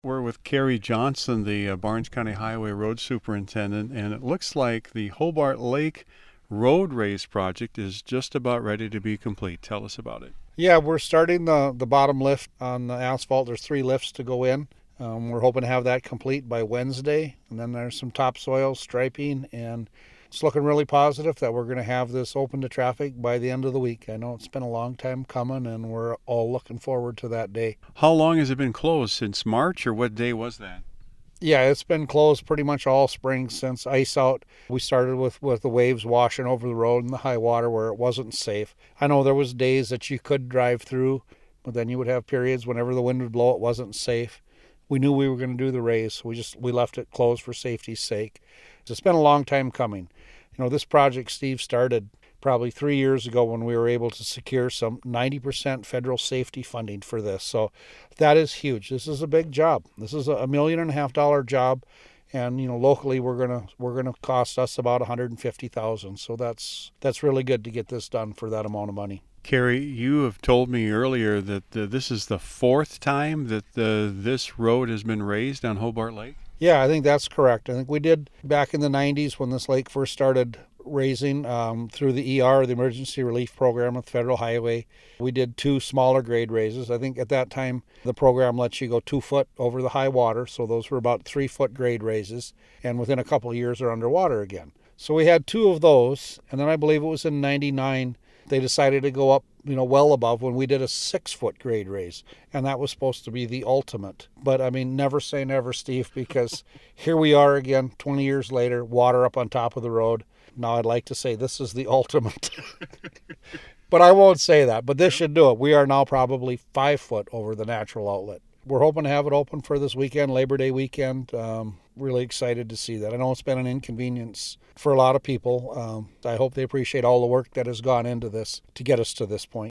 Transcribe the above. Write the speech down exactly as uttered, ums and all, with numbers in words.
We're with Kerry Johnson, the uh, Barnes County Highway Road Superintendent, and it looks like the Hobart Lake Road Race project is just about ready to be complete. Tell us about it. Yeah, we're starting the, the bottom lift on the asphalt. There's three lifts to go in. Um, we're hoping to have that complete by Wednesday. And then there's some topsoil striping, and it's looking really positive that we're going to have this open to traffic by the end of the week. I know it's been a long time coming, and we're all looking forward to that day. How long has it been closed? Since March, or what day was that? Yeah, it's been closed pretty much all spring since ice out. We started with, with the waves washing over the road and the high water where it wasn't safe. I know there was days that you could drive through, but then you would have periods whenever the wind would blow, it wasn't safe. We knew we were going to do the race, so we just we left it closed for safety's sake. It's been a long time coming. You know, this project Steve started probably three years ago when we were able to secure some ninety percent federal safety funding for this. So that is huge. This is a big job. This is a million and a half dollar job. And, you know, locally we're gonna we're gonna cost us about one hundred fifty thousand dollars. So that's that's really good to get this done for that amount of money. Kerry, you have told me earlier that uh, this is the fourth time that uh, this road has been raised on Hobart Lake. Yeah, I think that's correct. I think we did back in the nineties when this lake first started raising um, through the E R, the Emergency Relief Program with Federal Highway. We did two smaller grade raises. I think at that time the program lets you go two foot over the high water, so those were about three foot grade raises, and within a couple of years they're underwater again. So we had two of those, and then I believe it was in ninety-nine they decided to go up, you know, well above when we did a six foot grade raise, and that was supposed to be the ultimate. But I mean, never say never, Steve, because here we are again twenty years later, water up on top of the road. Now I'd like to say this is the ultimate, but I won't say that. But this should do it. We are now probably five foot over the natural outlet. We're hoping to have it open for this weekend, Labor Day weekend. Um, really excited to see that. I know it's been an inconvenience for a lot of people. Um, I hope they appreciate all the work that has gone into this to get us to this point.